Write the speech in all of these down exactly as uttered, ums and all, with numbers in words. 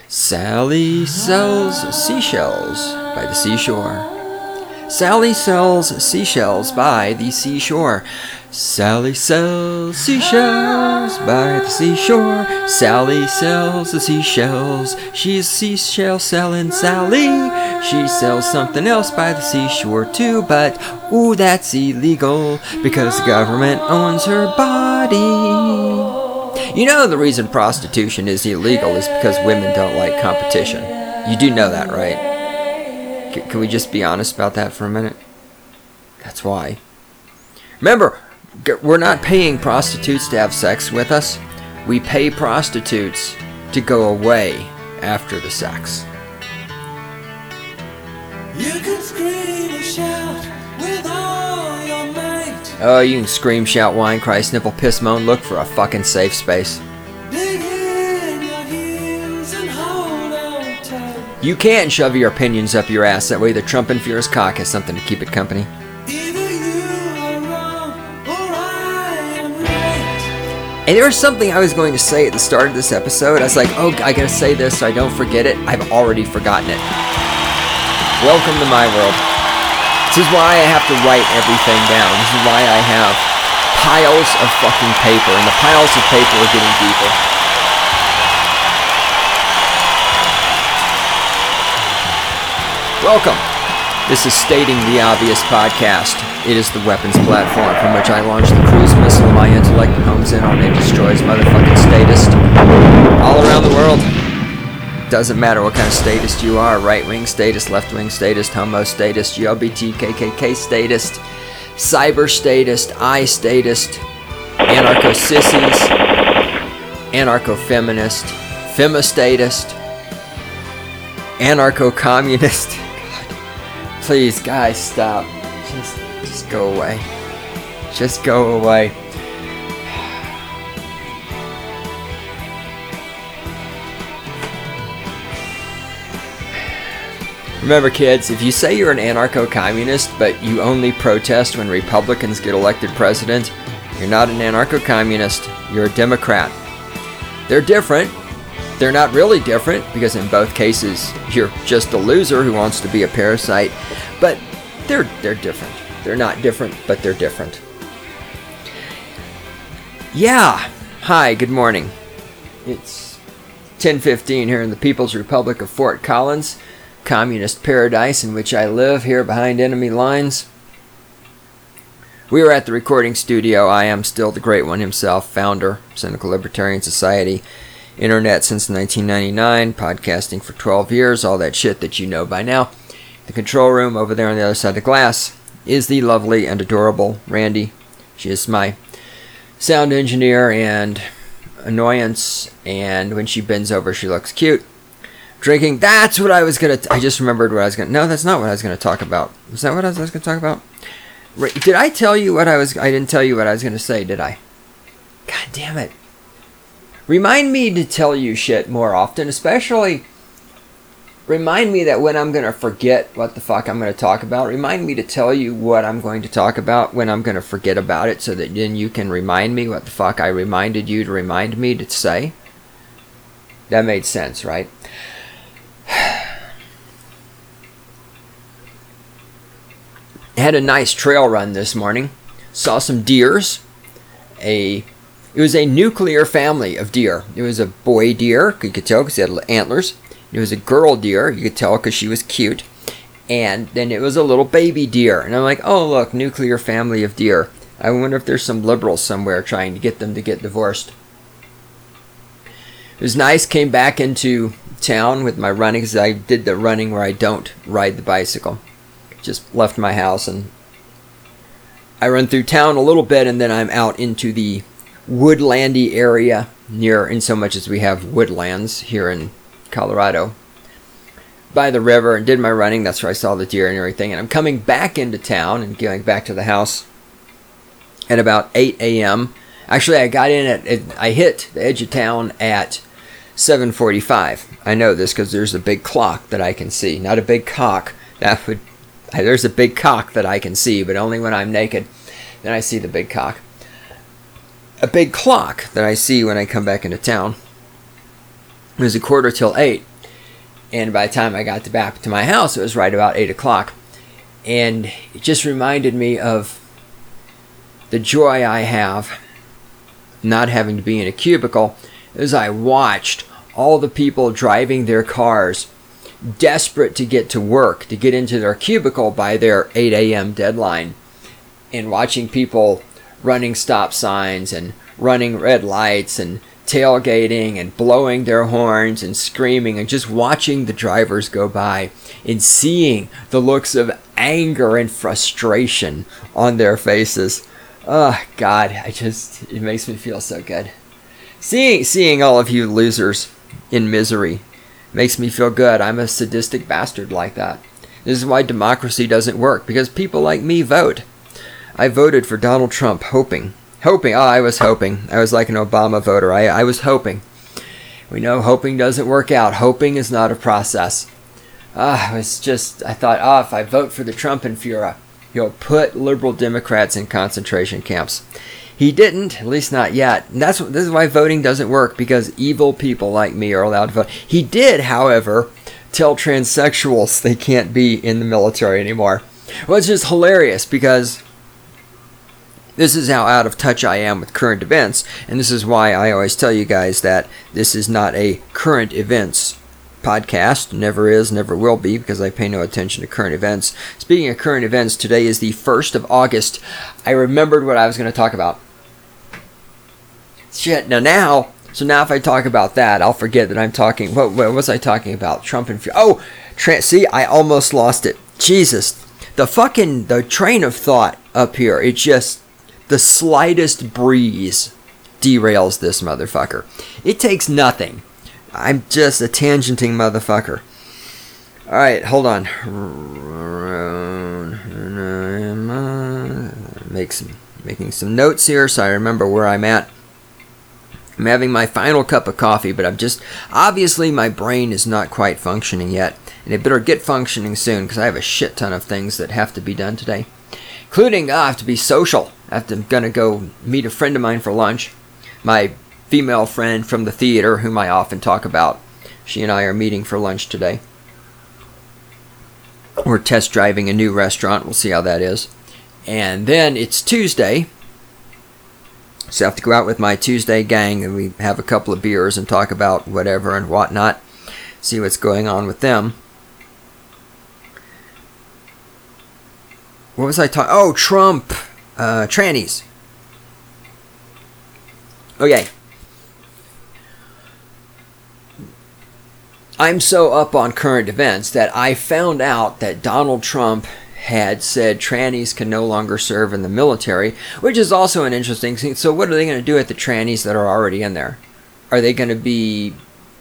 Sally sells seashells by the seashore. Sally sells seashells by the seashore. Sally sells seashells by the seashore. Sally sells the seashells. She's seashell selling Sally. She sells something else by the seashore too, but ooh, that's illegal because the government owns her body. You know the reason prostitution is illegal is because women don't like competition. You do know that, right? C- can we just be honest about that for a minute? That's why. Remember, we're not paying prostitutes to have sex with us. We pay prostitutes to go away after the sex. You can scream and shout with all your might. Oh, you can scream, shout, whine, cry, sniffle, piss, moan. Look for a fucking safe space. Dig in your heels and hold on tight. You can shove your opinions up your ass. That way the Trump and Furious cock has something to keep it company. Either you are wrong or I am right. And there was something I was going to say at the start of this episode. I was like, oh, I gotta say this so I don't forget it. I've already forgotten it. Welcome to my world. This is why I have to write everything down. This is why I have piles of fucking paper, and the piles of paper are getting deeper. Welcome. This is Stating the Obvious podcast. It is the weapons platform from which I launch the cruise missile of my intellect and homes in on and destroys motherfucking statists all around the world. Doesn't matter what kind of statist you are, right-wing statist, left-wing statist, homo statist, L G B T, K K K statist, cyber statist, I statist, anarcho-sissies, anarcho-feminist, femistatist, anarcho-communist. God, please, guys, stop. Just, just go away. Just go away. Remember, kids, if you say you're an anarcho-communist, but you only protest when Republicans get elected president, you're not an anarcho-communist, you're a Democrat. They're different. They're not really different, because in both cases, you're just a loser who wants to be a parasite. But they're they're different. They're not different, but they're different. Yeah. Hi, good morning. It's ten fifteen here in the People's Republic of Fort Collins, communist paradise in which I live here behind enemy lines. We are at the recording studio. I am still the great one himself, founder, Cynical Libertarian Society, internet since nineteen ninety-nine, podcasting for twelve years, all that shit that you know by now. The control room over there on the other side of the glass is the lovely and adorable Randy. She is my sound engineer and annoyance, and when she bends over she looks cute. Drinking, that's what I was going to... I just remembered what I was going to... No, that's not what I was going to talk about. Was that what I was, was going to talk about? Right, did I tell you what I was... I didn't tell you what I was going to say, did I? God damn it. Remind me to tell you shit more often, especially... Remind me that when I'm going to forget what the fuck I'm going to talk about, remind me to tell you what I'm going to talk about when I'm going to forget about it, so that then you can remind me what the fuck I reminded you to remind me to say. That made sense, right? Had a nice trail run this morning. Saw some deers. A, it was a nuclear family of deer. It was a boy deer, you could tell because he had antlers. It was a girl deer, you could tell because she was cute. And then it was a little baby deer. And I'm like, oh look, nuclear family of deer. I wonder if there's some liberals somewhere trying to get them to get divorced. It was nice, came back into town with my running, because I did the running where I don't ride the bicycle. Just left my house and I run through town a little bit, and then I'm out into the woodlandy area near, in so much as we have woodlands here in Colorado, by the river, and did my running. That's where I saw the deer and everything. And I'm coming back into town and going back to the house at about eight a.m. Actually, I got in at, at I hit the edge of town at seven forty-five. I know this because there's a big clock that I can see. Not a big cock. That would... There's a big cock that I can see, but only when I'm naked. Then I see the big cock. A big clock that I see when I come back into town. It was a quarter till eight. And by the time I got to back to my house, it was right about eight o'clock. And it just reminded me of the joy I have not having to be in a cubicle as I watched all the people driving their cars, desperate to get to work, to get into their cubicle by their eight a.m. deadline, and watching people running stop signs and running red lights and tailgating and blowing their horns and screaming, and just watching the drivers go by and seeing the looks of anger and frustration on their faces. Oh God, I just, it makes me feel so good. Seeing seeing all of you losers in misery makes me feel good. I'm a sadistic bastard like that. This is why democracy doesn't work, because people like me vote. I voted for Donald Trump hoping Hoping, oh, I was hoping. I was like an Obama voter. I, I was hoping. We know hoping doesn't work out. Hoping is not a process. Ah, uh, it was just, I thought, oh, if I vote for the Trumpenführer, he'll put liberal Democrats in concentration camps. He didn't, at least not yet. And that's this is why voting doesn't work, because evil people like me are allowed to vote. He did, however, tell transsexuals they can't be in the military anymore. Well, it's just hilarious, because this is how out of touch I am with current events, and this is why I always tell you guys that this is not a current events podcast. Never is, never will be, because I pay no attention to current events. Speaking of current events, today is the first of August. I remembered what I was going to talk about. Shit, now now, so now if I talk about that, I'll forget that I'm talking, what, what was I talking about? Trump and, oh, tra- see, I almost lost it. Jesus, the fucking, the train of thought up here, it just, the slightest breeze derails this motherfucker. It takes nothing. I'm just a tangenting motherfucker. Alright, hold on. Make some, making some notes here so I remember where I'm at. I'm having my final cup of coffee, but I'm just, obviously my brain is not quite functioning yet. And it better get functioning soon, because I have a shit ton of things that have to be done today. Including, oh, I have to be social. I have to, I'm going to go meet a friend of mine for lunch. My female friend from the theater, whom I often talk about. She and I are meeting for lunch today. We're test driving a new restaurant. We'll see how that is. And then it's Tuesday. So I have to go out with my Tuesday gang, and we have a couple of beers and talk about whatever and whatnot. See what's going on with them. What was I talking? Oh, Trump. Uh, trannies. Okay. I'm so up on current events that I found out that Donald Trump had said trannies can no longer serve in the military, which is also an interesting thing. So what are they going to do with the trannies that are already in there? Are they going to be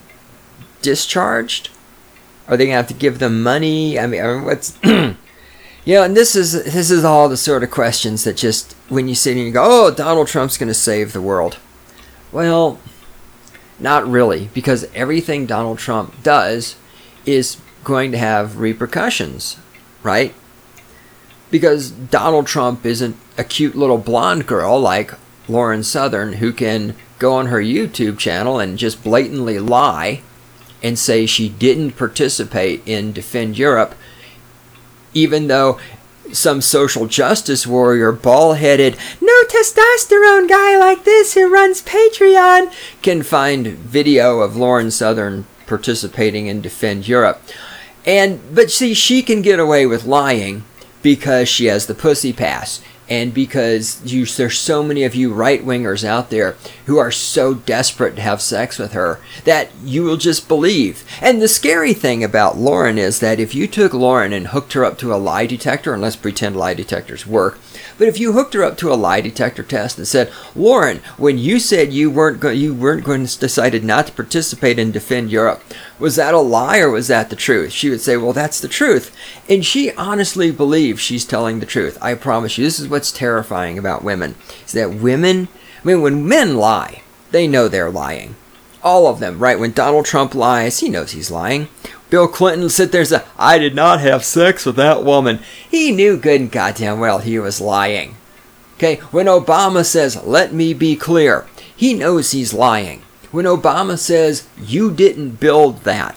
discharged? Are they going to have to give them money? I mean, I mean what's... You know, and this is this is all the sort of questions that just, when you sit and you go, oh, Donald Trump's going to save the world. Well, not really, because everything Donald Trump does is going to have repercussions, right? Because Donald Trump isn't a cute little blonde girl like Lauren Southern, who can go on her YouTube channel and just blatantly lie and say she didn't participate in Defend Europe, even though some social justice warrior, bald-headed, no testosterone guy like this who runs Patreon can find video of Lauren Southern participating in Defend Europe. And but see, she can get away with lying because she has the pussy pass, and because you, there's so many of you right-wingers out there who are so desperate to have sex with her that you will just believe. And the scary thing about Lauren is that if you took Lauren and hooked her up to a lie detector, and let's pretend lie detectors work, but if you hooked her up to a lie detector test and said, Lauren, when you said you weren't go- you weren't going to decided not to participate in Defend Europe, was that a lie or was that the truth? She would say, well, that's the truth. And she honestly believes she's telling the truth. I promise you, this is what's terrifying about women, is that women, I mean, when men lie, they know they're lying. All of them, right? When Donald Trump lies, he knows he's lying. Bill Clinton sit there and say, I did not have sex with that woman. He knew good and goddamn well he was lying. Okay, when Obama says, let me be clear, he knows he's lying. When Obama says, you didn't build that,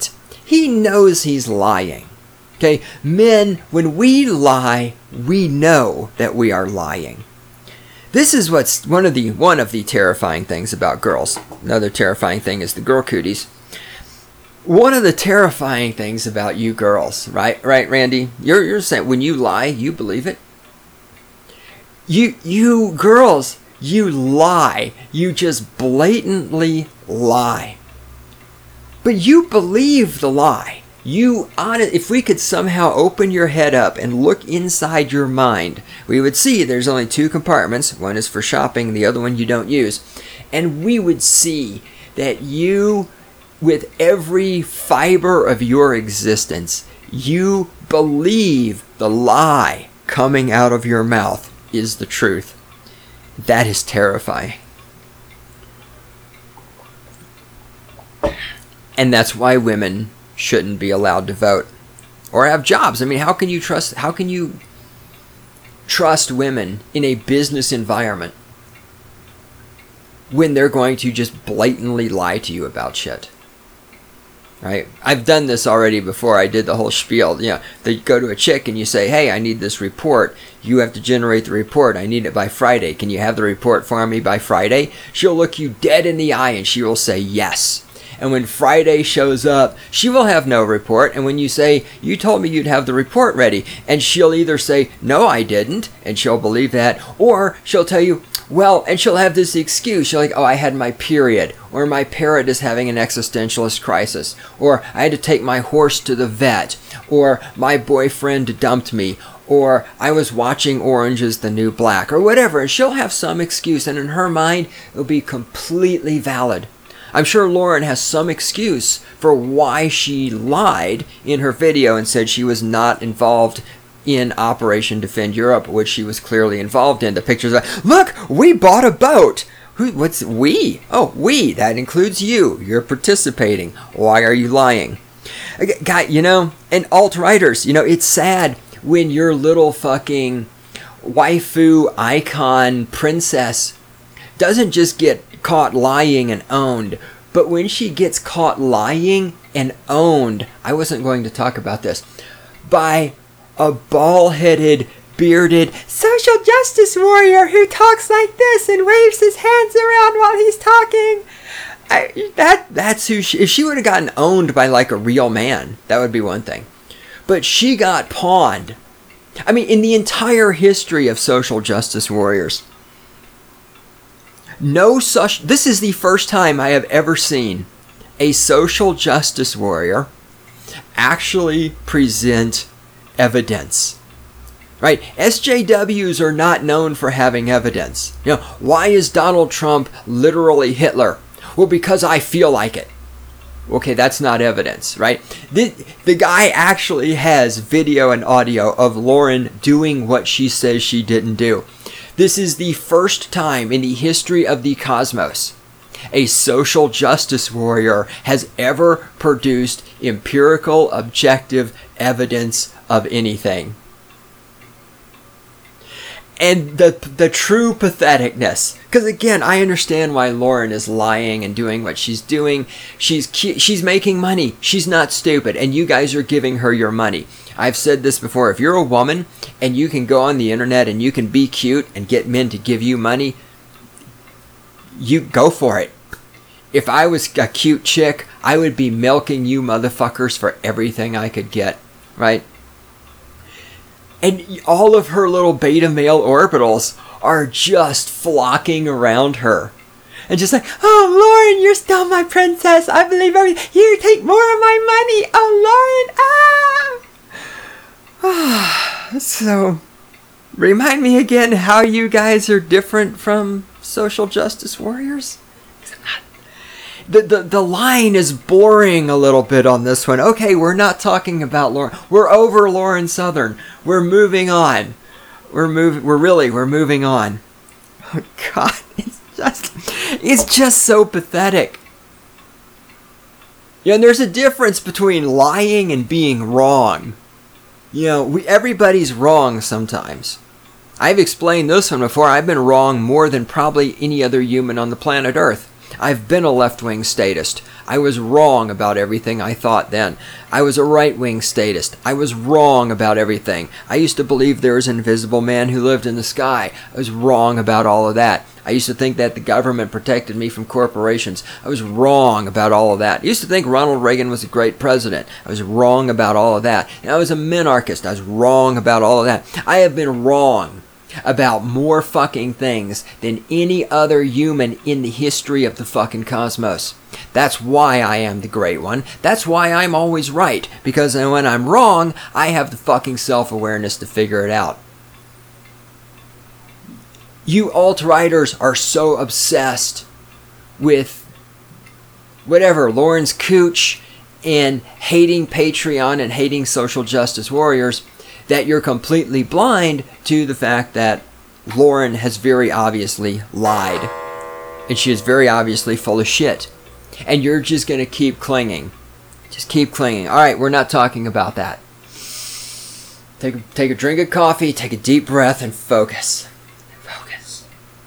he knows he's lying. Okay, men, when we lie, we know that we are lying. This is what's one of the one of the terrifying things about girls. Another terrifying thing is the girl cooties. One of the terrifying things about you girls, right? Right, Randy? You're you're saying when you lie, you believe it. You you girls, you lie. You just blatantly lie. But you believe the lie. You honest, if we could somehow open your head up and look inside your mind, we would see there's only two compartments. One is for shopping, the other one you don't use. And we would see that you, with every fiber of your existence, you believe the lie coming out of your mouth is the truth. That is terrifying. And that's why women shouldn't be allowed to vote or have jobs. I mean, how can you trust how can you trust women in a business environment when they're going to just blatantly lie to you about shit? Right? I've done this already before. I did the whole spiel. You know, they go to a chick and you say, "Hey, I need this report. You have to generate the report. I need it by Friday. Can you have the report for me by Friday?" She'll look you dead in the eye and she will say yes. And when Friday shows up, she will have no report. And when you say, "You told me you'd have the report ready," and she'll either say, "No, I didn't," and she'll believe that, or she'll tell you, well, and she'll have this excuse. She'll like, "Oh, I had my period," or "My parrot is having an existentialist crisis," or "I had to take my horse to the vet," or "My boyfriend dumped me," or "I was watching Orange is the New Black," or whatever. And she'll have some excuse, and in her mind, it'll be completely valid. I'm sure Lauren has some excuse for why she lied in her video and said she was not involved in Operation Defend Europe, which she was clearly involved in. The pictures are, "Look, we bought a boat." Who? What's we? Oh, we. That includes you. You're participating. Why are you lying? Guy, you know, and alt-righters, you know, it's sad when your little fucking waifu icon princess doesn't just get caught lying and owned, but when she gets caught lying and owned, I wasn't going to talk about this, by a bald-headed, bearded social justice warrior who talks like this and waves his hands around while he's talking. I, that that's who she, if she would have gotten owned by like a real man, that would be one thing. But she got pawned. I mean, in the entire history of social justice warriors, no such, this is the first time I have ever seen a social justice warrior actually present evidence. Right? S J Ws are not known for having evidence. You know, why is Donald Trump literally Hitler? Well, because I feel like it. Okay, that's not evidence, right? The, the guy actually has video and audio of Lauren doing what she says she didn't do. This is the first time in the history of the cosmos a social justice warrior has ever produced empirical, objective evidence of anything. And the the true patheticness, because again, I understand why Lauren is lying and doing what she's doing. She's she's making money. She's not stupid, and you guys are giving her your money. I've said this before. If you're a woman and you can go on the internet and you can be cute and get men to give you money, you go for it. If I was a cute chick, I would be milking you motherfuckers for everything I could get, right? And all of her little beta male orbitals are just flocking around her. And just like, "Oh, Lauren, you're still my princess. I believe everything. You take more of my money. Oh, Lauren, ah!" So, remind me again how you guys are different from social justice warriors? The, the, the line is blurring a little bit on this one. Okay, we're not talking about Lauren. We're over Lauren Southern. We're moving on. We're moving. We're really, we're moving on. Oh, God, it's just, it's just so pathetic. You know, and there's a difference between lying and being wrong. You know, we, everybody's wrong sometimes. I've explained this one before. I've been wrong more than probably any other human on the planet Earth. I've been a left-wing statist. I was wrong about everything I thought then. I was a right-wing statist. I was wrong about everything. I used to believe there was an invisible man who lived in the sky. I was wrong about all of that. I used to think that the government protected me from corporations. I was wrong about all of that. I used to think Ronald Reagan was a great president. I was wrong about all of that. And I was a minarchist. I was wrong about all of that. I have been wrong about more fucking things than any other human in the history of the fucking cosmos. That's why I am the great one. That's why I'm always right. Because when I'm wrong, I have the fucking self-awareness to figure it out. You alt-righters are so obsessed with whatever, Lawrence Cooch and hating Patreon and hating social justice warriors that you're completely blind to the fact that Lauren has very obviously lied. And she is very obviously full of shit. And you're just going to keep clinging. Just keep clinging. Alright, we're not talking about that. Take, a- take a drink of coffee, take a deep breath, and focus. Focus.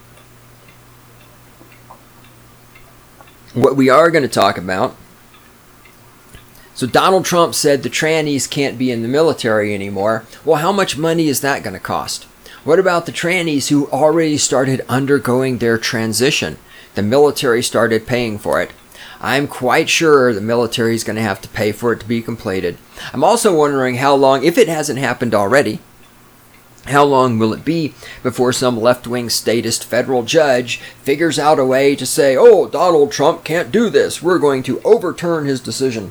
What we are going to talk about. So Donald Trump said the trannies can't be in the military anymore. Well, how much money is that going to cost? What about the trannies who already started undergoing their transition? The military started paying for it. I'm quite sure the military is going to have to pay for it to be completed. I'm also wondering how long, if it hasn't happened already, how long will it be before some left-wing statist federal judge figures out a way to say, oh, Donald Trump can't do this. We're going to overturn his decision.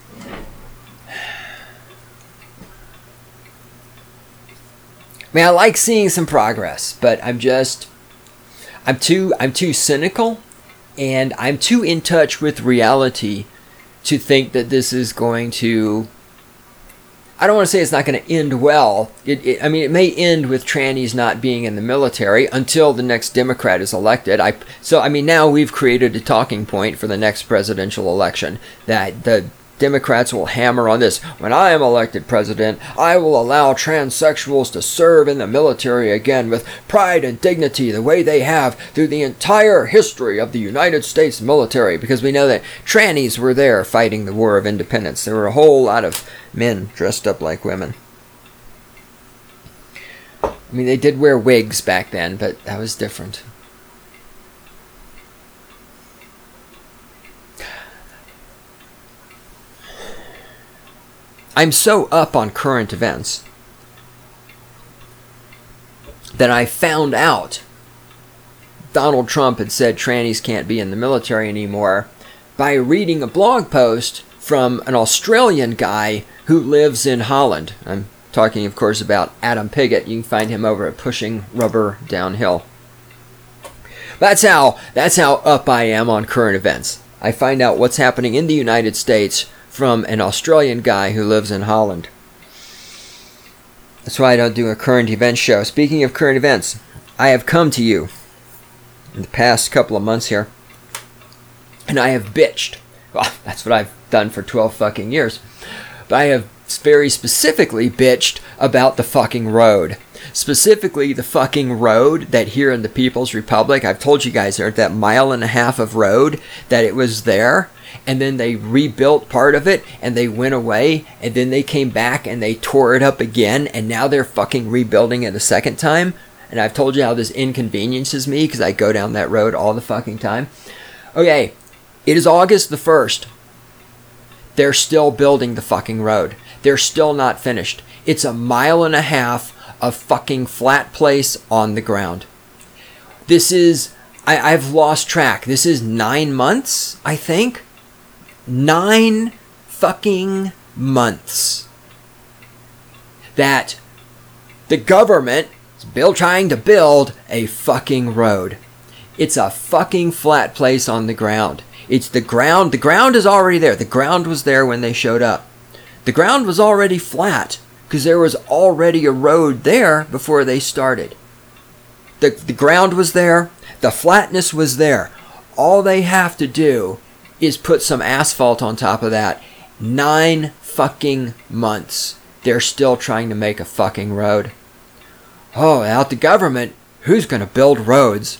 I mean, I like seeing some progress, but I'm just, I'm too, I'm too cynical, and I'm too in touch with reality to think that this is going to, I don't want to say it's not going to end well. It, it, I mean, it may end with trannies not being in the military until the next Democrat is elected. I, so, I mean, now we've created a talking point for the next presidential election that the Democrats will hammer on this. When I am elected president, I will allow transsexuals to serve in the military again with pride and dignity the way they have through the entire history of the United States military. Because we know that trannies were there fighting the War of Independence. There were a whole lot of men dressed up like women. I mean, they did wear wigs back then, but that was different. I'm so up on current events that I found out Donald Trump had said trannies can't be in the military anymore by reading a blog post from an Australian guy who lives in Holland. I'm talking, of course, about Adam Piggott. You can find him over at Pushing Rubber Downhill. That's how, that's how up I am on current events. I find out what's happening in the United States from an Australian guy who lives in Holland. That's why I don't do a current events show. Speaking of current events, I have come to you in the past couple of months here, and I have bitched. Well, that's what I've done for twelve fucking years. But I have very specifically bitched about the fucking road. Specifically, the fucking road that here in the People's Republic, I've told you guys there, that mile and a half of road, that it was there, and then they rebuilt part of it, and they went away, and then they came back and they tore it up again, and now they're fucking rebuilding it a second time. And I've told you how this inconveniences me because I go down that road all the fucking time. Okay, it is August the first. They're still building the fucking road. They're still not finished. It's a mile and a half of fucking flat place on the ground. This is, I, I've lost track. This is nine months, I think. Nine fucking months that the government is build, trying to build a fucking road. It's a fucking flat place on the ground. It's the ground. The ground is already there. The ground was there when they showed up. The ground was already flat because there was already a road there before they started. The, the ground was there. The flatness was there. All they have to do is put some asphalt on top of that. Nine fucking months. They're still trying to make a fucking road. Oh, without the government, who's going to build roads?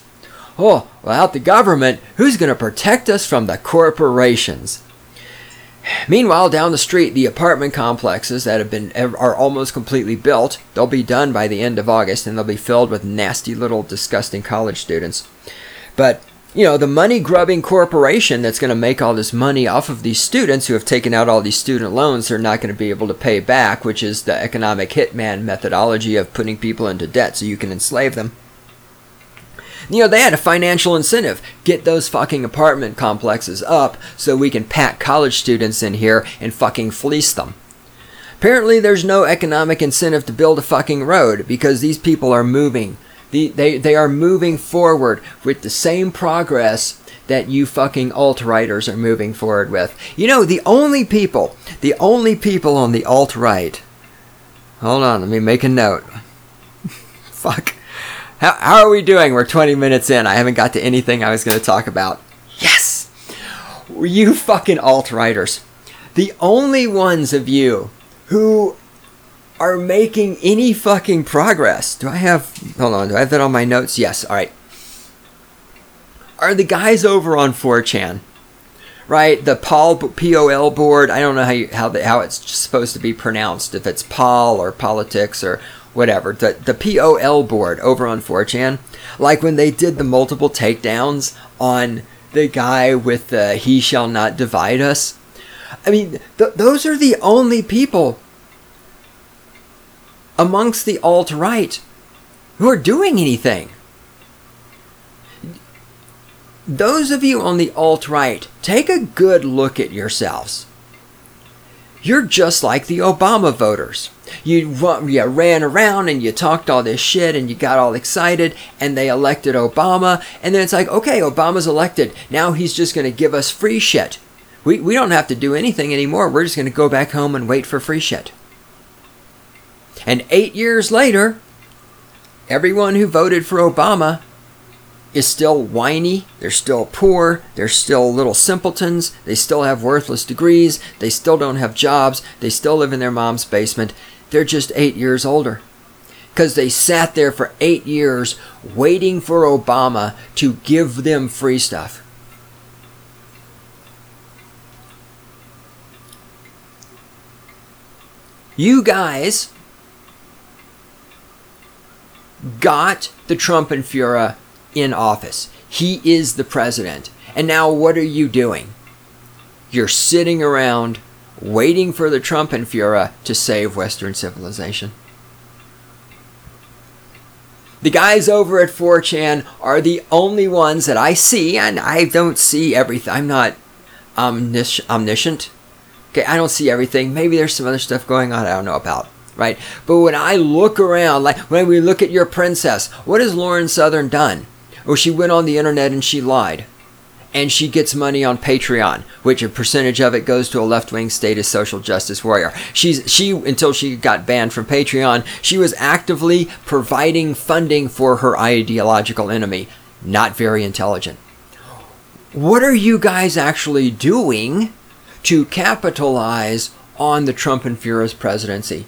Oh, without the government, who's going to protect us from the corporations? Meanwhile, down the street, the apartment complexes that have been are almost completely built. They'll be done by the end of August, and they'll be filled with nasty little disgusting college students. But, you know, the money-grubbing corporation that's going to make all this money off of these students who have taken out all these student loans they're not going to be able to pay back, which is the economic hitman methodology of putting people into debt so you can enslave them. You know, they had a financial incentive. Get those fucking apartment complexes up so we can pack college students in here and fucking fleece them. Apparently, there's no economic incentive to build a fucking road because these people are moving. The, they, they are moving forward with the same progress that you fucking alt-righters are moving forward with. You know, the only people, the only people on the alt-right... Hold on, let me make a note. Fuck. How, how are we doing? We're twenty minutes in. I haven't got to anything I was going to talk about. Yes! You fucking alt-righters. The only ones of you who are making any fucking progress. Do I have... Hold on. Do I have that on my notes? Yes. All right. Are the guys over on four chan. Right? The Paul, P O L board. I don't know how you, how, the, how it's supposed to be pronounced. If it's Paul or politics or... whatever, the, the P O L board over on four chan, like when they did the multiple takedowns on the guy with the "He shall not divide us." I mean, th- those are the only people amongst the alt-right who are doing anything. Those of you on the alt-right, take a good look at yourselves. You're just like the Obama voters. You, you ran around and you talked all this shit and you got all excited and they elected Obama. And then it's like, okay, Obama's elected. Now he's just going to give us free shit. We, we don't have to do anything anymore. We're just going to go back home and wait for free shit. And eight years later, everyone who voted for Obama is still whiny, they're still poor, they're still little simpletons, they still have worthless degrees, they still don't have jobs, they still live in their mom's basement. They're just eight years older. Because they sat there for eight years waiting for Obama to give them free stuff. You guys got the Trumpenführer in office. He is the president. And now what are you doing? You're sitting around waiting for the Trumpenführer to save Western civilization. The guys over at four chan are the only ones that I see, and I don't see everything. I'm not omnis- omniscient. Okay, I don't see everything. Maybe there's some other stuff going on I don't know about. Right? But when I look around, like when we look at your princess, what has Lauren Southern done? Or she went on the internet and she lied. And she gets money on Patreon, which a percentage of it goes to a left-wing statist social justice warrior. She's she until she got banned from Patreon, she was actively providing funding for her ideological enemy. Not very intelligent. What are you guys actually doing to capitalize on the Trumpenführer's presidency?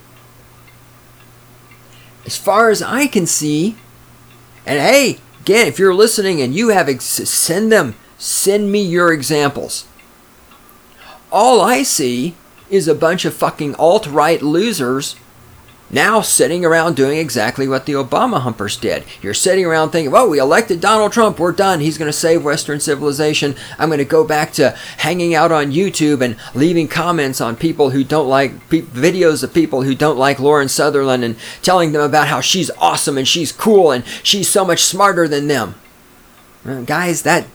As far as I can see, and hey, again, if you're listening and you have, ex- send them, send me your examples. All I see is a bunch of fucking alt-right losers now sitting around doing exactly what the Obama humpers did. You're sitting around thinking, whoa, we elected Donald Trump, we're done, he's going to save Western civilization. I'm going to go back to hanging out on YouTube and leaving comments on people who don't like, pe- videos of people who don't like Lauren Sutherland and telling them about how she's awesome and she's cool and she's so much smarter than them. Uh, guys, that...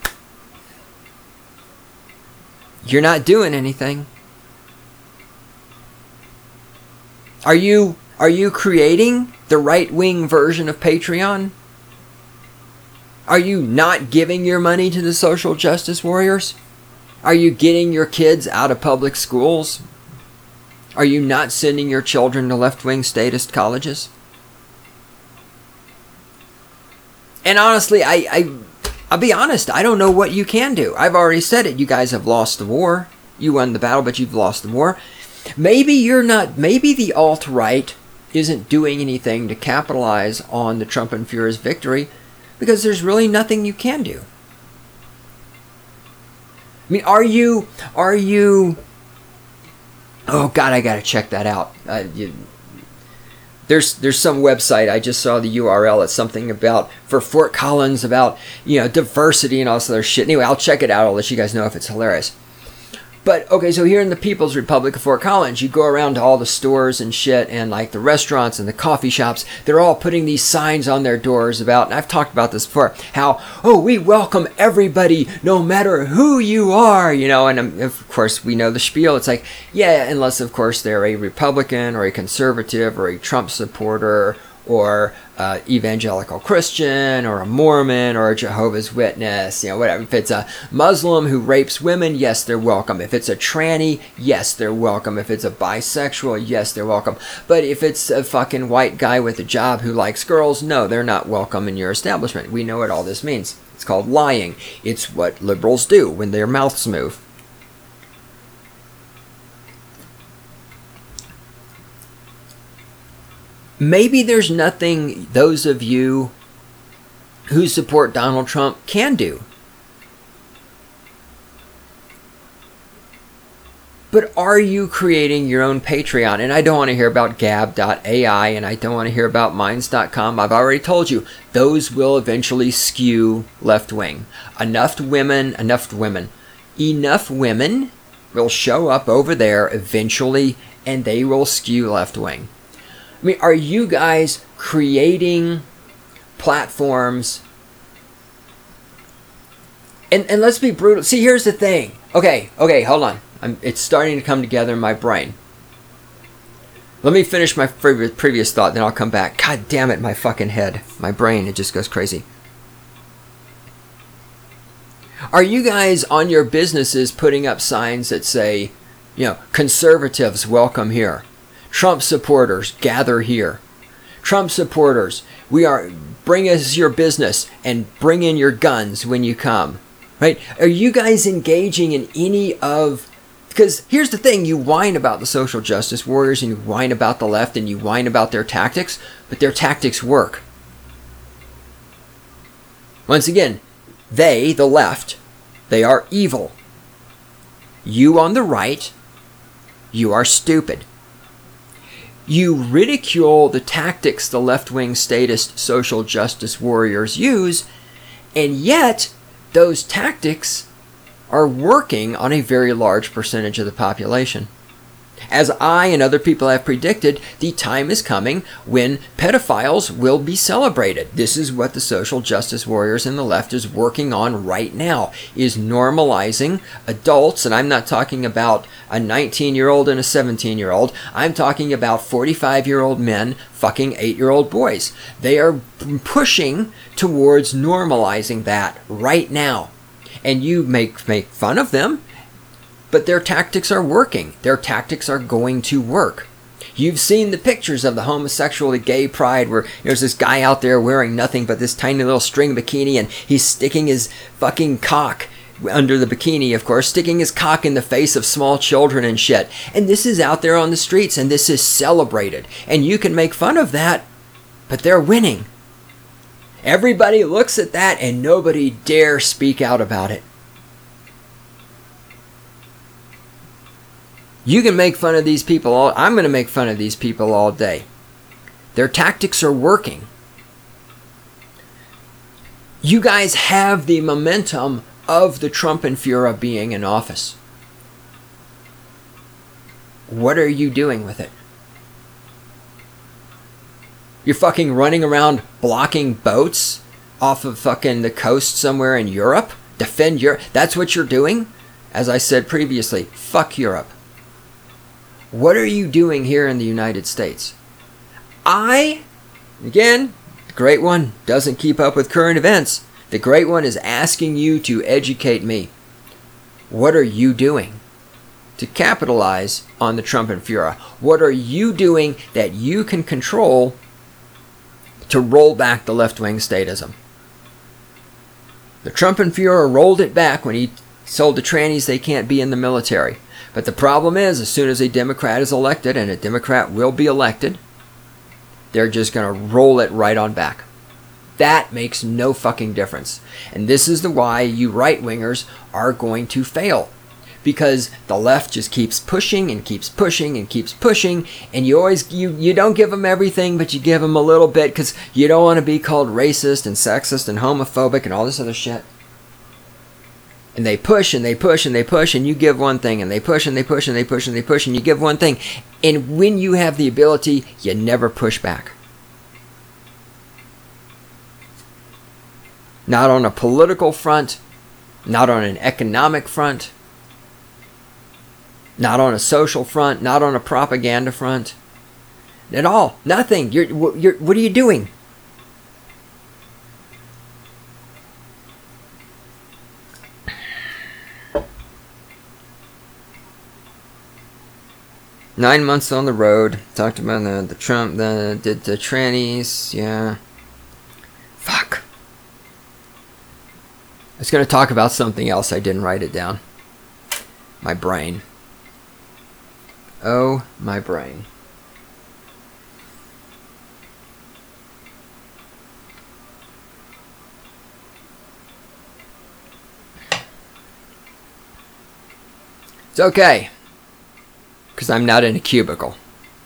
You're not doing anything. Are you are you creating the right-wing version of Patreon? Are you not giving your money to the social justice warriors? Are you getting your kids out of public schools? Are you not sending your children to left-wing statist colleges? And honestly, I, I, I'll be honest, I don't know what you can do. I've already said it. You guys have lost the war. You won the battle, but you've lost the war. Maybe you're not, maybe the alt-right isn't doing anything to capitalize on the Trumpenführer's victory Because there's really nothing you can do. I mean, are you, are you, oh God, I gotta check that out. Uh, you, there's there's some website, I just saw the U R L, it's something about, for Fort Collins, about, you know, diversity and all this other shit. Anyway, I'll check it out, I'll let you guys know if it's hilarious. But, okay, so here in the People's Republic of Fort Collins, you go around to all the stores and shit, and like the restaurants and the coffee shops, they're all putting these signs on their doors about, and I've talked about this before, how, oh, we welcome everybody, no matter who you are, you know, and um, of course we know the spiel. It's like, yeah, unless of course they're a Republican or a conservative or a Trump supporter or uh, evangelical Christian or a Mormon or a Jehovah's Witness, you know, whatever. If it's a Muslim who rapes women, yes, they're welcome. If it's a tranny, yes, they're welcome. If it's a bisexual, yes, they're welcome. But if it's a fucking white guy with a job who likes girls, no, they're not welcome in your establishment. We know what all this means. It's called lying. It's what liberals do when their mouths move. Maybe there's nothing those of you who support Donald Trump can do. But are you creating your own Patreon? And I don't want to hear about Gab dot A I and I don't want to hear about Minds dot com. I've already told you, those will eventually skew left-wing. Enough women, enough women, enough women will show up over there eventually and they will skew left-wing. I mean, are you guys creating platforms? And and let's be brutal. See, here's the thing. Okay, okay, hold on. I'm, it's starting to come together in my brain. Let me finish my previous, previous thought, then I'll come back. God damn it, my fucking head. My brain, it just goes crazy. Are you guys on your businesses putting up signs that say, you know, conservatives, welcome here. Trump supporters, gather here. Trump supporters, we are, bring us your business and bring in your guns when you come. Right? Are you guys engaging in any of, because here's the thing, you whine about the social justice warriors and you whine about the left and you whine about their tactics, but their tactics work. Once again, they, the left, they are evil. You on the right, you are stupid. You ridicule the tactics the left-wing statist social justice warriors use, and yet those tactics are working on a very large percentage of the population. As I and other people have predicted, the time is coming when pedophiles will be celebrated. This is what the social justice warriors and the left is working on right now, is normalizing adults, and I'm not talking about a nineteen-year-old and a seventeen-year-old. I'm talking about forty-five-year-old men fucking eight-year-old boys. They are pushing towards normalizing that right now. And you make make fun of them, but their tactics are working. Their tactics are going to work. You've seen the pictures of the homosexual, the gay pride, where there's this guy out there wearing nothing but this tiny little string bikini, and he's sticking his fucking cock under the bikini, of course, sticking his cock in the face of small children and shit. And this is out there on the streets, and this is celebrated. And you can make fun of that, but they're winning. Everybody looks at that, and nobody dare speak out about it. You can make fun of these people all, I'm going to make fun of these people all day. Their tactics are working. You guys have the momentum of the Trumpenführer being in office. What are you doing with it? You're fucking running around blocking boats off of fucking the coast somewhere in Europe? Defend Europe? That's what you're doing? As I said previously, fuck Europe. What are you doing here in the United States? I, again, the great one doesn't keep up with current events. The great one is asking you to educate me. What are you doing to capitalize on the Trumpenführer? What are you doing that you can control to roll back the left-wing statism? The Trumpenführer rolled it back when he told the trannies they can't be in the military. But the problem is, as soon as a Democrat is elected, and a Democrat will be elected, they're just going to roll it right on back. That makes no fucking difference. And this is the why you right-wingers are going to fail. Because the left just keeps pushing and keeps pushing and keeps pushing, and you always you you don't give them everything, but you give them a little bit because you don't want to be called racist and sexist and homophobic and all this other shit. And they push and they push and they push, and you give one thing, and they push and they push and they push and they push, and you give one thing. And when you have the ability, you never push back. Not on a political front, not on an economic front, not on a social front, not on a propaganda front. At all. Nothing. You're, you're, what are you doing? Nine months on the road. Talked about the, the Trump, the, the, the trannies. Yeah. Fuck. I was going to talk about something else. I didn't write it down. My brain. Oh, my brain. It's okay, because I'm not in a cubicle.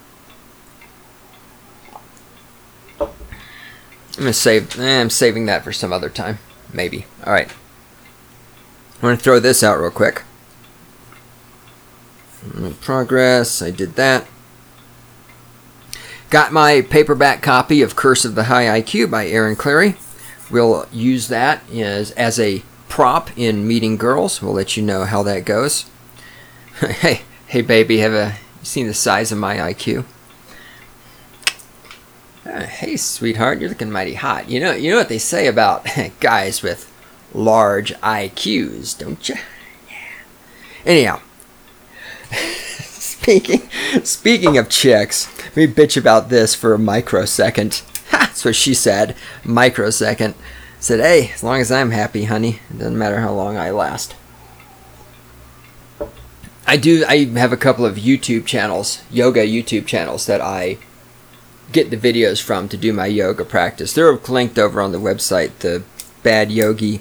I'm gonna save. Eh, I'm saving that for some other time, maybe. All right. I'm gonna throw this out real quick. Progress, I did that. Got my paperback copy of Curse of the High I Q by Aaron Clarey. We'll use that as, as a prop in meeting girls. We'll let you know how that goes. hey, hey baby, have a, you seen the size of my I Q? Uh, hey sweetheart, you're looking mighty hot. You know, you know what they say about guys with large I Qs, don't you? Yeah. Anyhow. Speaking speaking of chicks, let me bitch about this for a microsecond. Ha, that's what she said. Microsecond. Said, hey, as long as I'm happy, honey, it doesn't matter how long I last. I do. I have a couple of YouTube channels, yoga YouTube channels that I get the videos from to do my yoga practice. They're linked over on the website, the Bad Yogi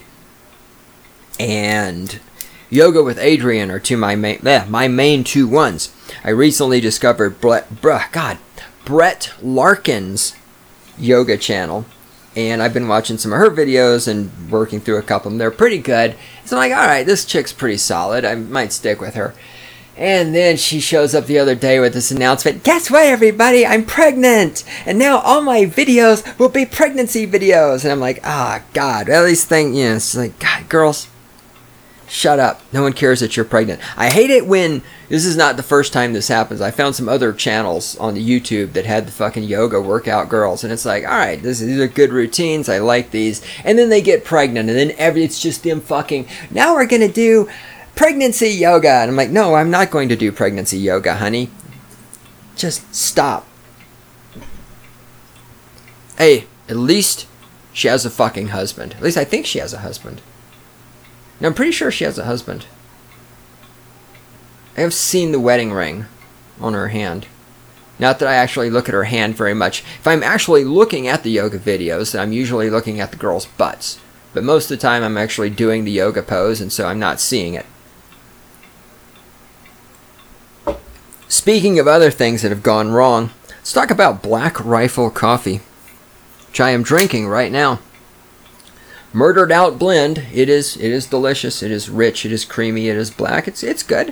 and Yoga with Adrian are two my main, eh, my main two ones. I recently discovered Brett, bruh, God, Brett Larkin's yoga channel, and I've been watching some of her videos and working through a couple of them. They're pretty good. So I'm like, all right, this chick's pretty solid. I might stick with her. And then she shows up the other day with this announcement. Guess what, everybody? I'm pregnant. And now all my videos will be pregnancy videos. And I'm like, ah, oh, God. Well, these things, you know, it's like, God, girls, shut up. No one cares that you're pregnant. I hate it when, this is not the first time this happens. I found some other channels on the YouTube that had the fucking yoga workout girls. And it's like, all right, this, these are good routines. I like these. And then they get pregnant. And then every it's just them fucking, now we're going to do pregnancy yoga. And I'm like, no, I'm not going to do pregnancy yoga, honey. Just stop. Hey, at least she has a fucking husband. At least I think she has a husband. Now, I'm pretty sure she has a husband. I have seen the wedding ring on her hand. Not that I actually look at her hand very much. If I'm actually looking at the yoga videos, then I'm usually looking at the girls' butts. But most of the time, I'm actually doing the yoga pose, and so I'm not seeing it. Speaking of other things that have gone wrong, let's talk about Black Rifle Coffee, which I am drinking right now. Murdered Out blend. It is it is delicious. It is rich. It is creamy. It is black. It's it's good.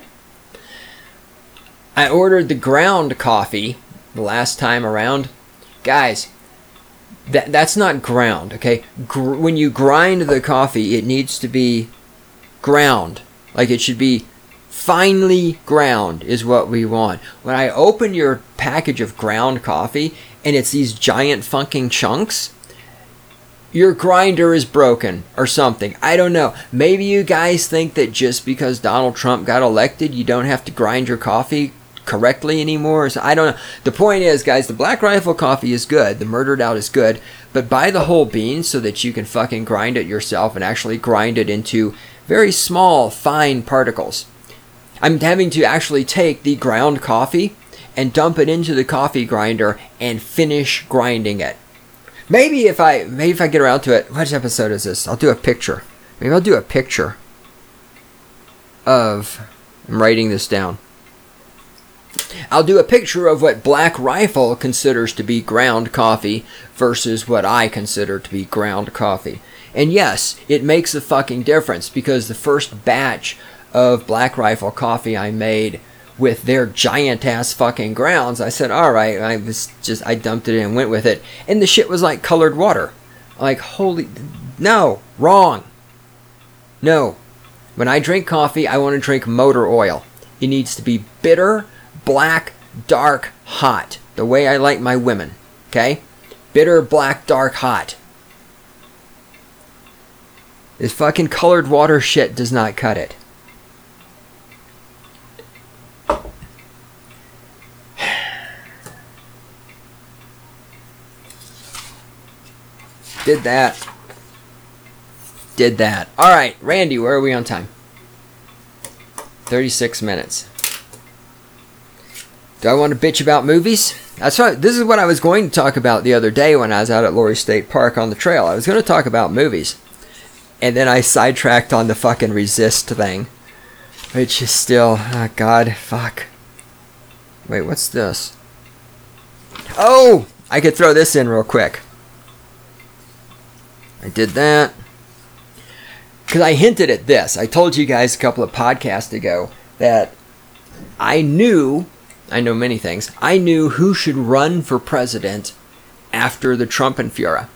I ordered the ground coffee the last time around. Guys, that that's not ground, okay? Gr- when you grind the coffee, it needs to be ground. Like it should be finely ground is what we want. When I open your package of ground coffee and it's these giant fucking chunks, your grinder is broken or something. I don't know. Maybe you guys think that just because Donald Trump got elected, you don't have to grind your coffee correctly anymore. So I don't know. The point is, guys, the Black Rifle coffee is good. The Murdered Out is good. But buy the whole bean so that you can fucking grind it yourself and actually grind it into very small, fine particles. I'm having to actually take the ground coffee and dump it into the coffee grinder and finish grinding it. Maybe if I maybe if I get around to it, which episode is this? I'll do a picture. Maybe I'll do a picture of. I'm writing this down. I'll do a picture of what Black Rifle considers to be ground coffee versus what I consider to be ground coffee. And yes, it makes a fucking difference because the first batch of Black Rifle coffee I made with their giant ass fucking grounds, I said, all right, I was just, I dumped it in and went with it. And the shit was like colored water. Like, holy, no, wrong. No. When I drink coffee, I want to drink motor oil. It needs to be bitter, black, dark, hot. The way I like my women. Okay? Bitter, black, dark, hot. This fucking colored water shit does not cut it. Did that. Did that. Alright, Randy, where are we on time? thirty-six minutes. Do I want to bitch about movies? That's right. This is what I was going to talk about the other day when I was out at Lori State Park on the trail. I was going to talk about movies. And then I sidetracked on the fucking Resist thing. Which is still... Oh, God. Fuck. Wait, what's this? Oh! I could throw this in real quick. I did that. Because I hinted at this. I told you guys a couple of podcasts ago that I knew... I know many things. I knew who should run for president after the Trumpenfuhrer.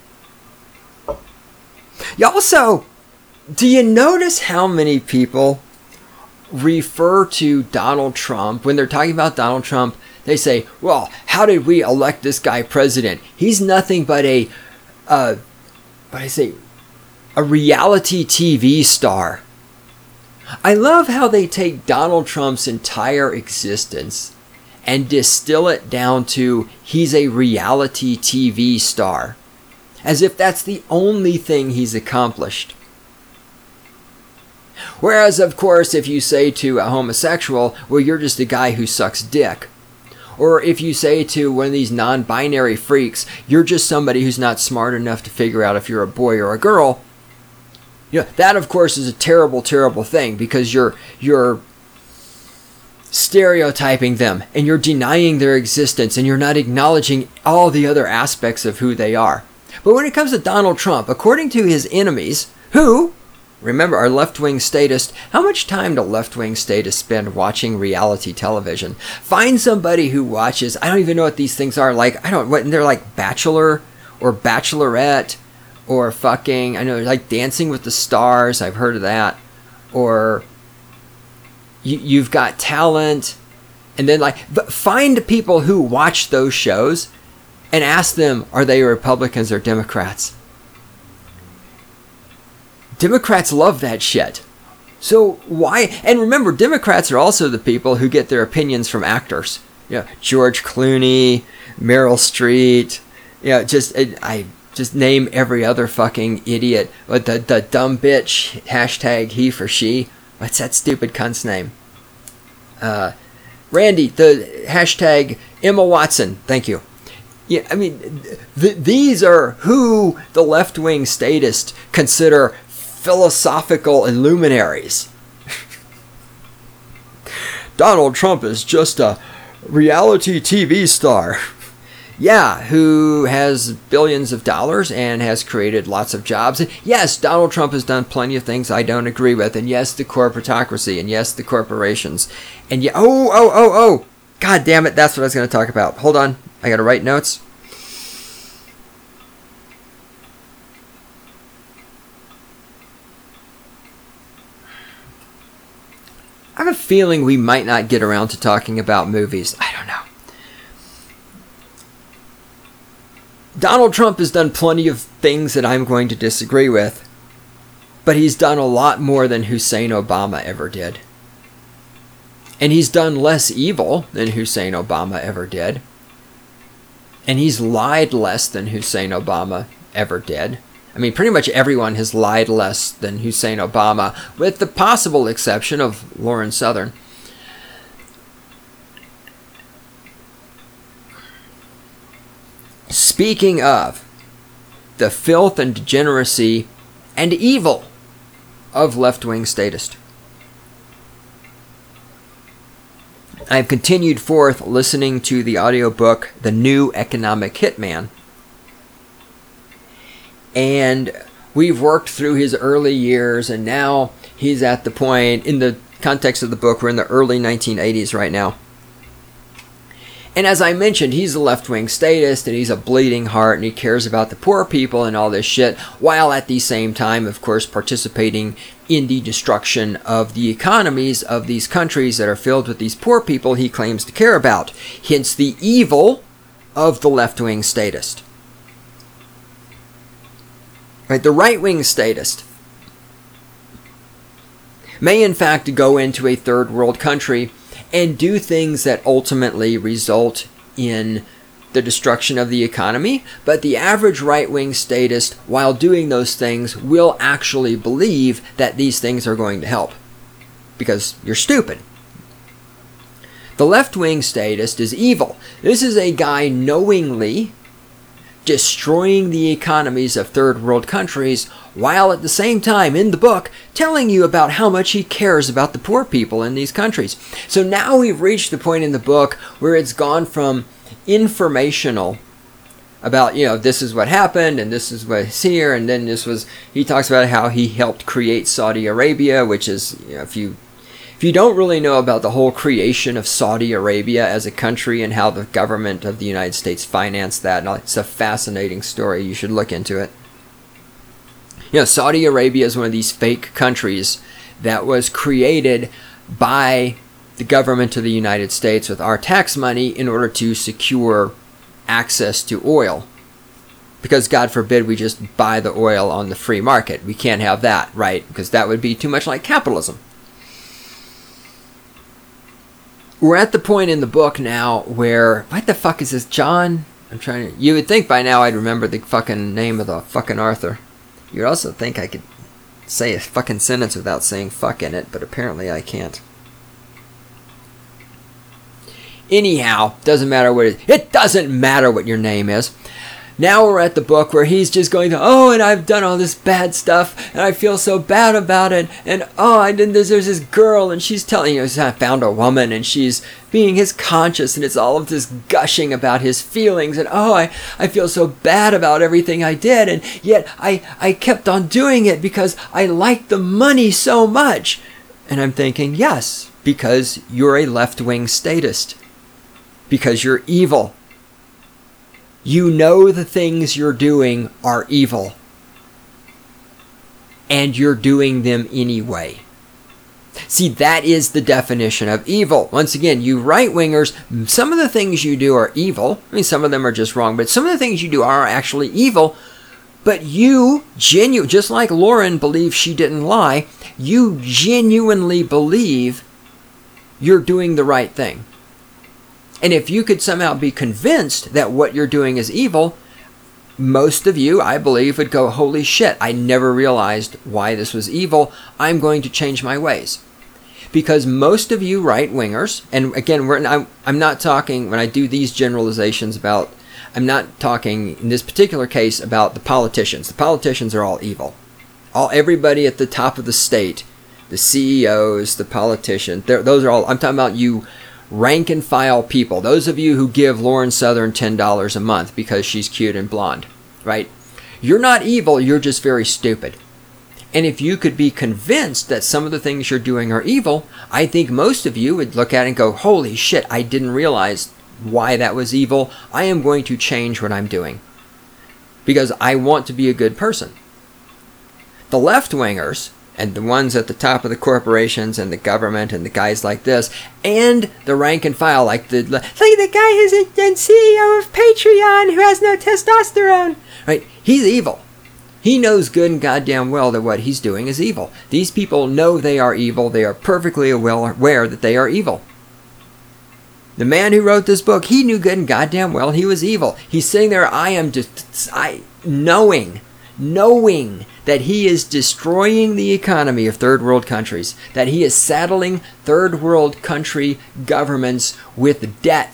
You also... Do you notice how many people refer to Donald Trump, when they're talking about Donald Trump, they say, well, how did we elect this guy president? He's nothing but a, uh, what do I say, a reality T V star. I love how they take Donald Trump's entire existence and distill it down to he's a reality T V star. As if that's the only thing he's accomplished. Whereas, of course, if you say to a homosexual, well, you're just a guy who sucks dick. Or if you say to one of these non-binary freaks, you're just somebody who's not smart enough to figure out if you're a boy or a girl. You know, that, of course, is a terrible, terrible thing because you're you're stereotyping them and you're denying their existence and you're not acknowledging all the other aspects of who they are. But when it comes to Donald Trump, according to his enemies, who... Remember, our left-wing statists, how much time do left-wing statists spend watching reality television? Find somebody who watches, I don't even know what these things are, like, I don't, what, they're like Bachelor, or Bachelorette, or fucking, I know, like Dancing with the Stars, I've heard of that, or you, You've Got Talent, and then like, find people who watch those shows, and ask them, are they Republicans or Democrats? Democrats love that shit. So why? And remember, Democrats are also the people who get their opinions from actors. Yeah, you know, George Clooney, Meryl Streep. Yeah, you know, just I just name every other fucking idiot. But the the dumb bitch hashtag he for she. What's that stupid cunt's name? Uh, Randy. The hashtag Emma Watson. Thank you. Yeah, I mean, th- these are who the left-wing statists consider philosophical luminaries. Donald Trump is just a reality T V star. Yeah, who has billions of dollars and has created lots of jobs. And yes, Donald Trump has done plenty of things I don't agree with. And yes, the corporatocracy. And yes, the corporations. And yeah, oh, oh, oh, oh. God damn it, that's what I was going to talk about. Hold on, I got to write notes. I have a feeling we might not get around to talking about movies. I don't know. Donald Trump has done plenty of things that I'm going to disagree with, but he's done a lot more than Hussein Obama ever did. And he's done less evil than Hussein Obama ever did. And he's lied less than Hussein Obama ever did. I mean, pretty much everyone has lied less than Hussein Obama, with the possible exception of Lauren Southern. Speaking of, the filth and degeneracy and evil of left-wing statists. I've continued forth listening to the audiobook The New Economic Hitman, and we've worked through his early years, and now he's at the point, in the context of the book, we're in the early nineteen eighties right now. And as I mentioned, he's a left-wing statist, and he's a bleeding heart, and he cares about the poor people and all this shit, while at the same time, of course, participating in the destruction of the economies of these countries that are filled with these poor people he claims to care about. Hence the evil of the left-wing statist. Right, the right-wing statist may in fact go into a third world country and do things that ultimately result in the destruction of the economy, but the average right-wing statist, while doing those things, will actually believe that these things are going to help. Because you're stupid. The left-wing statist is evil. This is a guy knowingly destroying the economies of third world countries, while at the same time in the book telling you about how much he cares about the poor people in these countries. So now we've reached the point in the book where it's gone from informational about, you know, this is what happened and this is what's here, and then this was, he talks about how he helped create Saudi Arabia, which is, you know, if you If you don't really know about the whole creation of Saudi Arabia as a country and how the government of the United States financed that, it's a fascinating story. You should look into it. You know, Saudi Arabia is one of these fake countries that was created by the government of the United States with our tax money in order to secure access to oil. Because God forbid we just buy the oil on the free market. We can't have that, right? Because that would be too much like capitalism. We're at the point in the book now where, what the fuck is this, John? I'm trying to, you would think by now I'd remember the fucking name of the fucking author. You'd also think I could say a fucking sentence without saying fuck in it, but apparently I can't. Anyhow, doesn't matter what it is. It doesn't matter what your name is. Now we're at the book where he's just going to, oh, and I've done all this bad stuff, and I feel so bad about it, and oh, I did this, there's this girl, and she's telling you, I found a woman, and she's being his conscience, and it's all of this gushing about his feelings, and oh, I, I feel so bad about everything I did, and yet I, I kept on doing it because I liked the money so much. And I'm thinking, yes, because you're a left-wing statist. Because you're evil. You know the things you're doing are evil. And you're doing them anyway. See, that is the definition of evil. Once again, you right-wingers, some of the things you do are evil. I mean, some of them are just wrong, but some of the things you do are actually evil. But you, genu- just like Lauren believes she didn't lie, you genuinely believe you're doing the right thing. And if you could somehow be convinced that what you're doing is evil, most of you, I believe, would go, holy shit, I never realized why this was evil. I'm going to change my ways. Because most of you right-wingers, and again, we're, I'm, I'm not talking, when I do these generalizations about, I'm not talking, in this particular case, about the politicians. The politicians are all evil. All Everybody at the top of the state, the C E Os, the politicians, those are all, I'm talking about you rank and file people, those of you who give Lauren Southern ten dollars a month because she's cute and blonde, right? You're not evil, you're just very stupid. And if you could be convinced that some of the things you're doing are evil, I think most of you would look at it and go, holy shit, I didn't realize why that was evil. I am going to change what I'm doing because I want to be a good person. The left-wingers, and the ones at the top of the corporations and the government and the guys like this, and the rank and file, like the like the guy who's a C E O of Patreon who has no testosterone, right? He's evil. He knows good and goddamn well that what he's doing is evil. These people know they are evil. They are perfectly aware that they are evil. The man who wrote this book, he knew good and goddamn well he was evil. He's sitting there, I am just, I knowing, knowing that he is destroying the economy of third world countries, that he is saddling third world country governments with debts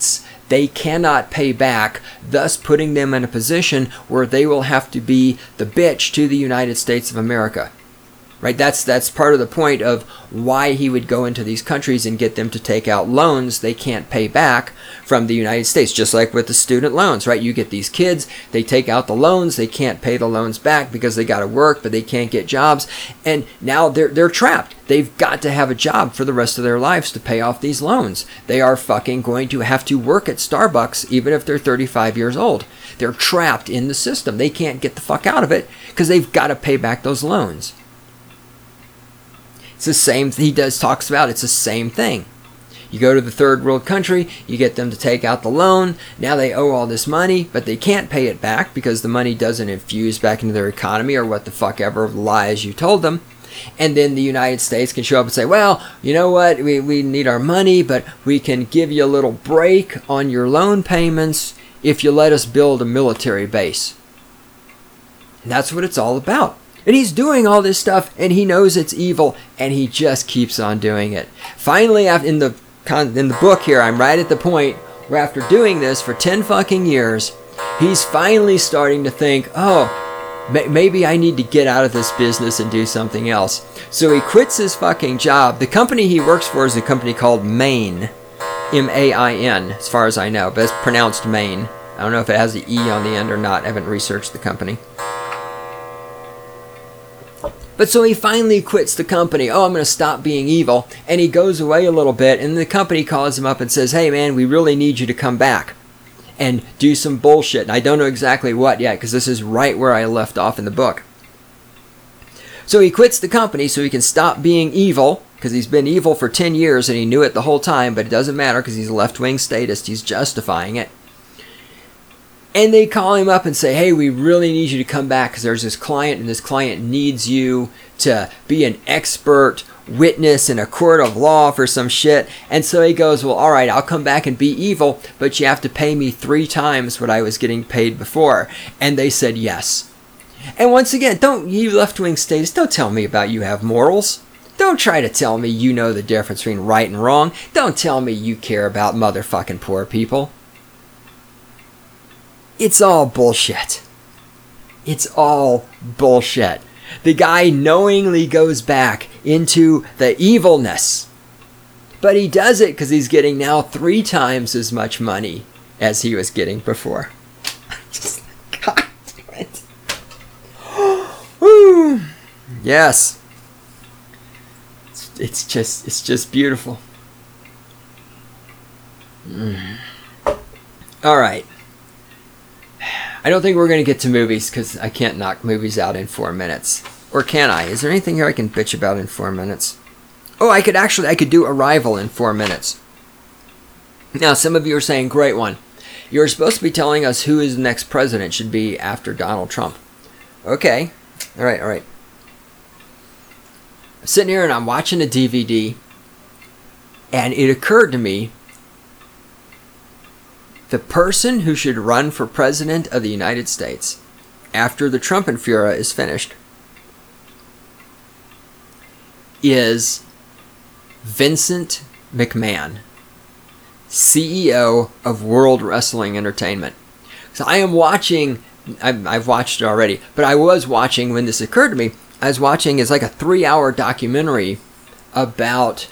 they cannot pay back, thus putting them in a position where they will have to be the bitch to the United States of America. Right? That's that's part of the point of why he would go into these countries and get them to take out loans they can't pay back from the United States. Just like with the student loans, right? You get these kids, they take out the loans, they can't pay the loans back because they got to work, but they can't get jobs, and now they're they're trapped. They've got to have a job for the rest of their lives to pay off these loans. They are fucking going to have to work at Starbucks even if they're thirty-five years old. They're trapped in the system. They can't get the fuck out of it because they've got to pay back those loans. It's the same, he does talks about, it's the same thing. You go to the third world country, you get them to take out the loan, now they owe all this money, but they can't pay it back because the money doesn't infuse back into their economy or what the fuck ever lies you told them. And then the United States can show up and say, well, you know what, we, we need our money, but we can give you a little break on your loan payments if you let us build a military base. And that's what it's all about. And he's doing all this stuff, and he knows it's evil, and he just keeps on doing it. Finally, in the in the book here, I'm right at the point where after doing this for ten fucking years, he's finally starting to think, oh, maybe I need to get out of this business and do something else. So he quits his fucking job. The company he works for is a company called Main, M A I N, as far as I know, but it's pronounced Main. I don't know if it has the E on the end or not. I haven't researched the company. But so he finally quits the company. Oh, I'm going to stop being evil. And he goes away a little bit, and the company calls him up and says, hey, man, we really need you to come back and do some bullshit. And I don't know exactly what yet, because this is right where I left off in the book. So he quits the company so he can stop being evil, because he's been evil for ten years, and he knew it the whole time, but it doesn't matter because he's a left-wing statist. He's justifying it. And they call him up and say, hey, we really need you to come back because there's this client, and this client needs you to be an expert witness in a court of law for some shit. And so he goes, well, all right, I'll come back and be evil, but you have to pay me three times what I was getting paid before. And they said yes. And once again, don't, you left-wing statists, don't tell me about you have morals. Don't try to tell me you know the difference between right and wrong. Don't tell me you care about motherfucking poor people. It's all bullshit. It's all bullshit. The guy knowingly goes back into the evilness. But he does it because he's getting now three times as much money as he was getting before. Just, God damn it. Woo. Yes. It's, it's just, it's just beautiful. Mm. All right. I don't think we're going to get to movies because I can't knock movies out in four minutes. Or can I? Is there anything here I can bitch about in four minutes? Oh, I could actually, I could do Arrival in four minutes. Now, some of you are saying, great one. You're supposed to be telling us who is the next president should be after Donald Trump. Okay. All right, all right. I'm sitting here and I'm watching a D V D. And it occurred to me, the person who should run for president of the United States after the Trumpenfuhrer is finished is Vincent McMahon, C E O of World Wrestling Entertainment. So I am watching, I've, I've watched it already, but I was watching when this occurred to me. I was watching, it's like a three-hour documentary about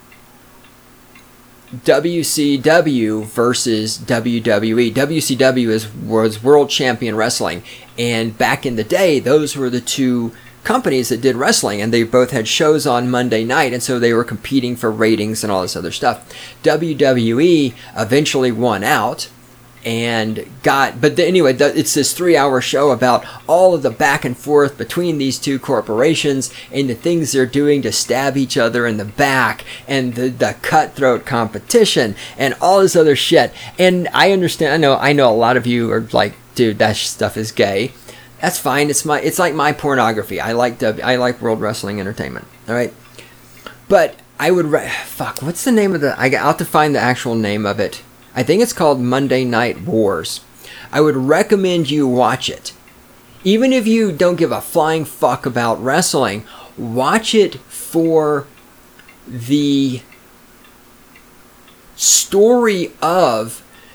W C W versus W W E. W C W is, was World Champion Wrestling, and back in the day, those were the two companies that did wrestling, and they both had shows on Monday night, and so they were competing for ratings and all this other stuff. W W E eventually won out and got, but the, anyway, the, it's this three-hour show about all of the back and forth between these two corporations and the things they're doing to stab each other in the back and the, the cutthroat competition and all this other shit. And I understand, I know, I know a lot of you are like, dude, that stuff is gay. That's fine. It's my, it's like my pornography. I like w, I like World Wrestling Entertainment. All right, but I would re- fuck. What's the name of the? I got out to find the actual name of it. I think it's called Monday Night Wars. I would recommend you watch it, even if you don't give a flying fuck about wrestling. Watch it for the story of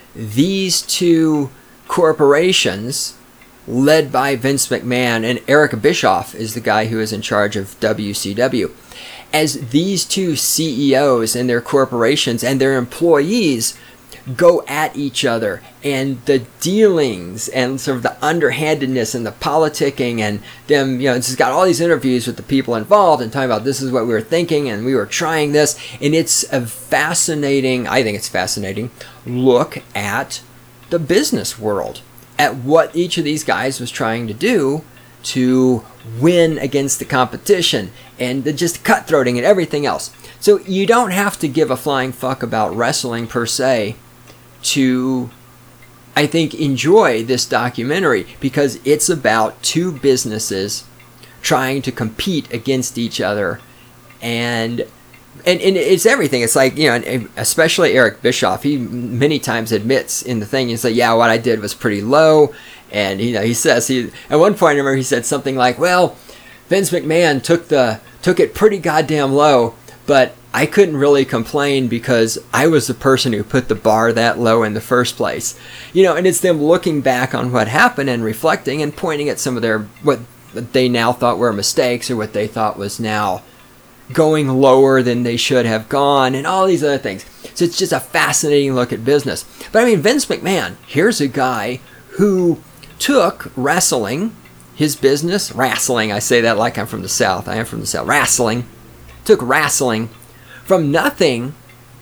these two corporations, led by Vince McMahon, and Eric Bischoff is the guy who is in charge of W C W, as these two C E Os and their corporations and their employees go at each other, and the dealings and sort of the underhandedness and the politicking, and them, you know, it's got all these interviews with the people involved and talking about this is what we were thinking and we were trying this, and it's a fascinating, I think it's fascinating, look at the business world, at what each of these guys was trying to do to win against the competition, and the just cutthroating and everything else. So you don't have to give a flying fuck about wrestling per se to, I think, enjoy this documentary, because it's about two businesses trying to compete against each other, and and, and it's everything. It's like, you know, especially Eric Bischoff, he many times admits in the thing, he's like, yeah, what I did was pretty low, and you know, he says, he at one point I remember he said something like, well, Vince McMahon took the took it pretty goddamn low, but I couldn't really complain because I was the person who put the bar that low in the first place. You know, and it's them looking back on what happened and reflecting and pointing at some of their, what they now thought were mistakes, or what they thought was now going lower than they should have gone, and all these other things. So it's just a fascinating look at business. But I mean, Vince McMahon, here's a guy who took wrestling, his business, wrestling, I say that like I'm from the South, I am from the South, wrestling, took wrestling from nothing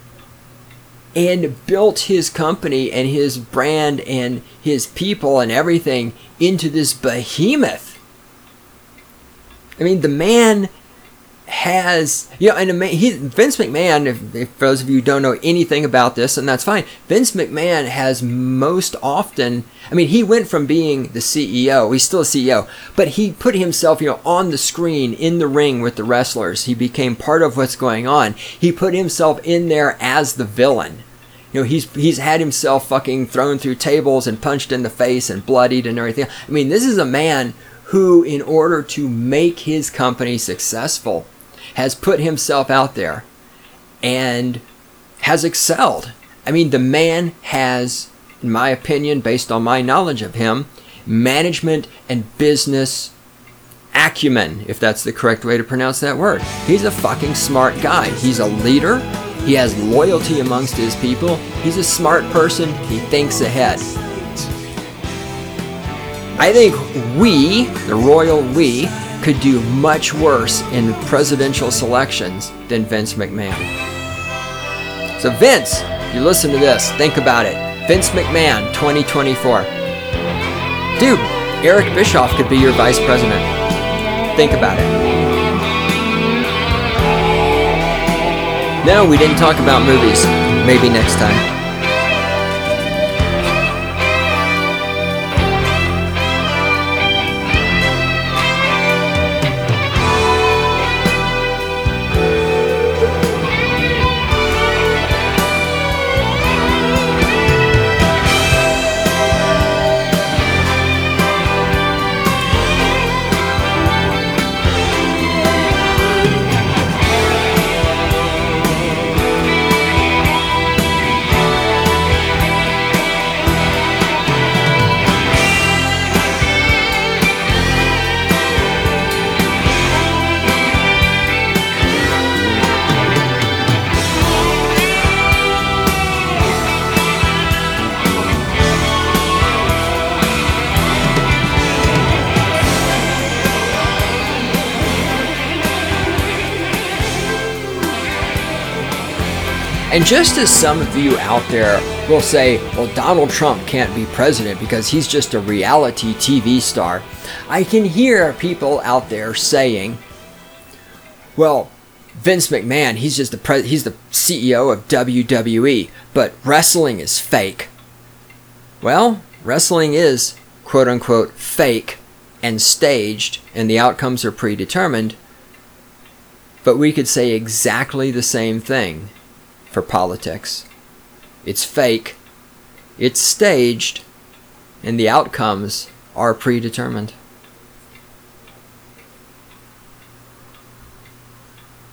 and built his company and his brand and his people and everything into this behemoth. I mean, the man has, you know, and the man, he, Vince McMahon, if, if for those of you who don't know anything about this, and that's fine, Vince McMahon has most often, I mean, he went from being the C E O, he's still a C E O, but he put himself, you know, on the screen, in the ring with the wrestlers. He became part of what's going on. He put himself in there as the villain. You know, he's he's had himself fucking thrown through tables and punched in the face and bloodied and everything. I mean, this is a man who, in order to make his company successful, has put himself out there and has excelled. I mean, the man has, in my opinion, based on my knowledge of him, management and business acumen, if that's the correct way to pronounce that word. He's a fucking smart guy. He's a leader. He has loyalty amongst his people. He's a smart person. He thinks ahead. I think we, the royal we, could do much worse in presidential selections than Vince McMahon. So Vince, you listen to this, think about it. Vince McMahon, twenty twenty-four. Dude, Eric Bischoff could be your vice president. Think about it. No, we didn't talk about movies. Maybe next time. And just as some of you out there will say, well, Donald Trump can't be president because he's just a reality T V star, I can hear people out there saying, well, Vince McMahon, he's just the pre- he's the C E O of W W E, but wrestling is fake. Well, wrestling is quote-unquote fake and staged, and the outcomes are predetermined, but we could say exactly the same thing for politics. It's fake, it's staged, and the outcomes are predetermined.